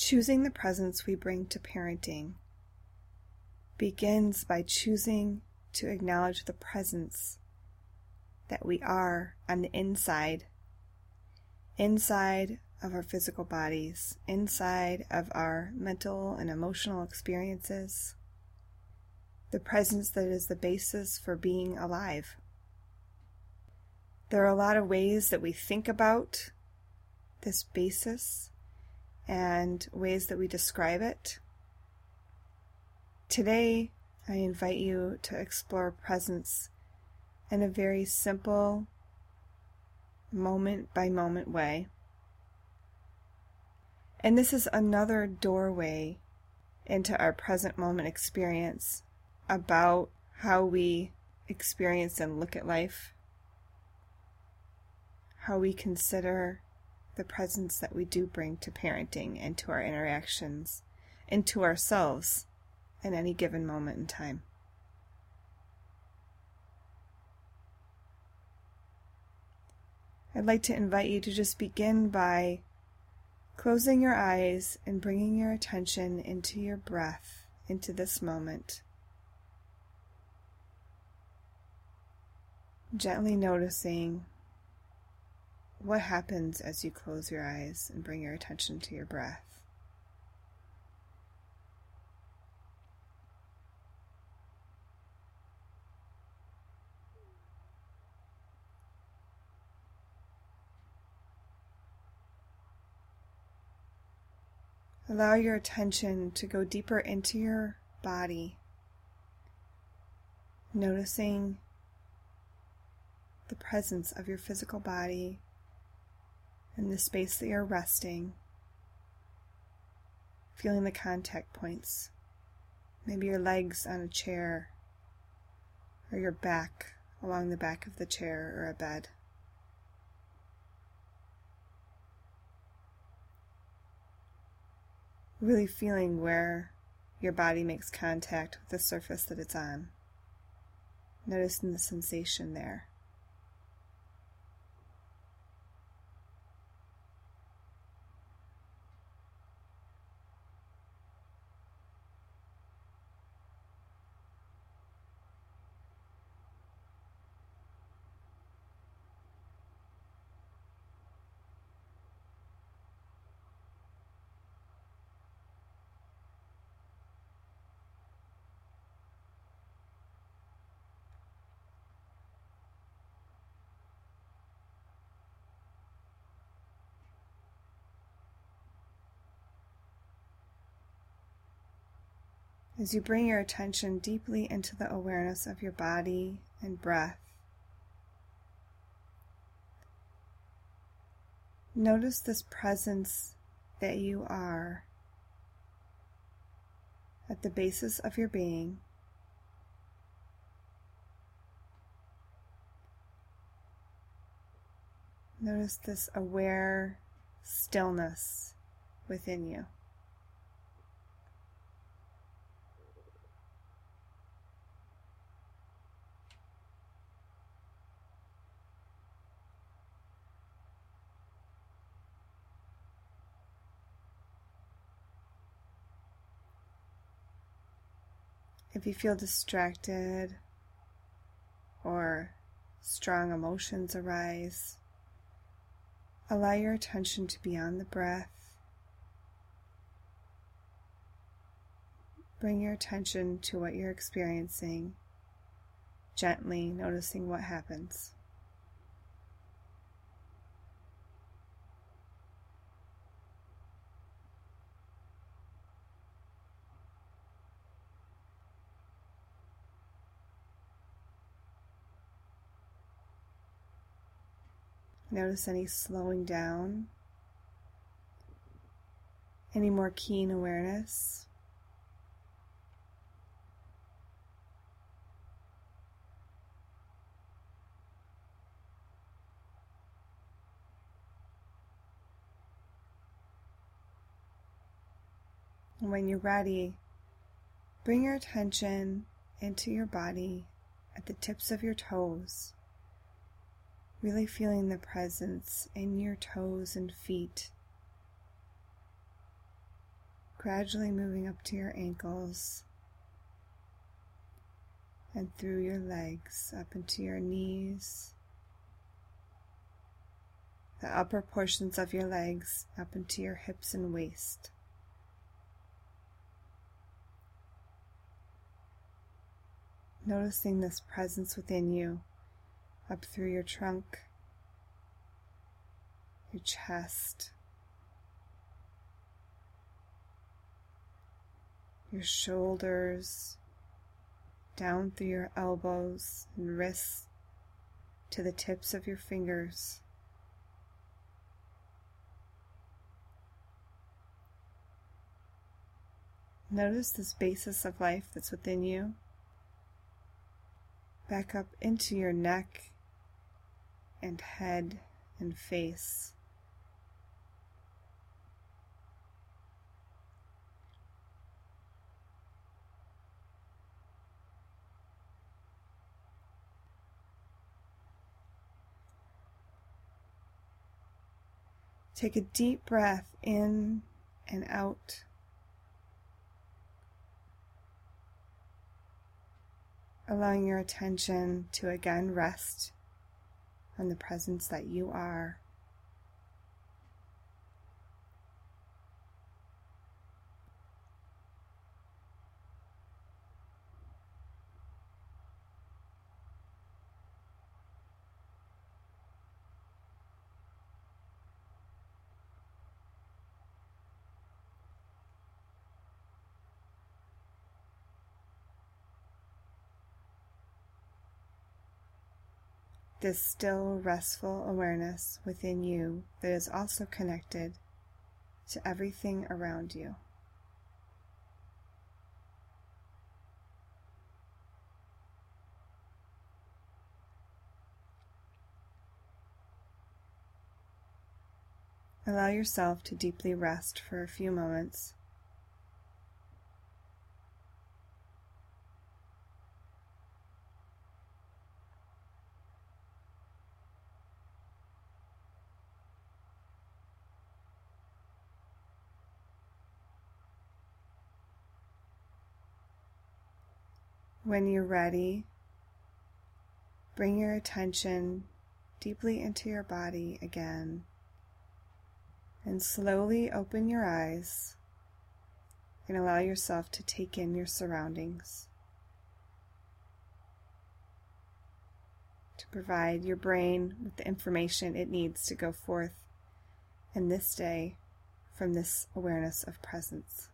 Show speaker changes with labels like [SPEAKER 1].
[SPEAKER 1] Choosing the presence we bring to parenting begins by choosing to acknowledge the presence that we are on the inside of our physical bodies, inside of our mental and emotional experiences, the presence that is the basis for being alive. There are a lot of ways that we think about this basis and ways that we describe it. Today, I invite you to explore presence in a very simple, moment-by-moment way. And this is another doorway into our present moment experience about how we experience and look at life, how we consider the presence that we do bring to parenting and to our interactions and to ourselves in any given moment in time. I'd like to invite you to just begin by closing your eyes and bringing your attention into your breath, into this moment. Gently noticing what happens as you close your eyes and bring your attention to your breath. Allow your attention to go deeper into your body, noticing the presence of your physical body in the space that you're resting, feeling the contact points, maybe your legs on a chair, or your back along the back of the chair or a bed. Really feeling where your body makes contact with the surface that it's on, noticing the sensation there. As you bring your attention deeply into the awareness of your body and breath, notice this presence that you are at the basis of your being. Notice this aware stillness within you. If you feel distracted or strong emotions arise, allow your attention to be on the breath. Bring your attention to what you're experiencing, gently noticing what happens. Notice any slowing down, any more keen awareness. And when you're ready, bring your attention into your body at the tips of your toes. Really feeling the presence in your toes and feet. gradually moving up to your ankles and through your legs, up into your knees, the upper portions of your legs, up into your hips and waist. Noticing this presence within you, up through your trunk, your chest, your shoulders, down through your elbows and wrists to the tips of your fingers. Notice this basis of life that's within you. Back up into your neck and head and face. Take a deep breath in and out. Allowing your attention to again rest on the presence that you are. This still, restful awareness within you that is also connected to everything around you. Allow yourself to deeply rest for a few moments. When you're ready, bring your attention deeply into your body again and slowly open your eyes and allow yourself to take in your surroundings, to provide your brain with the information it needs to go forth in this day from this awareness of presence.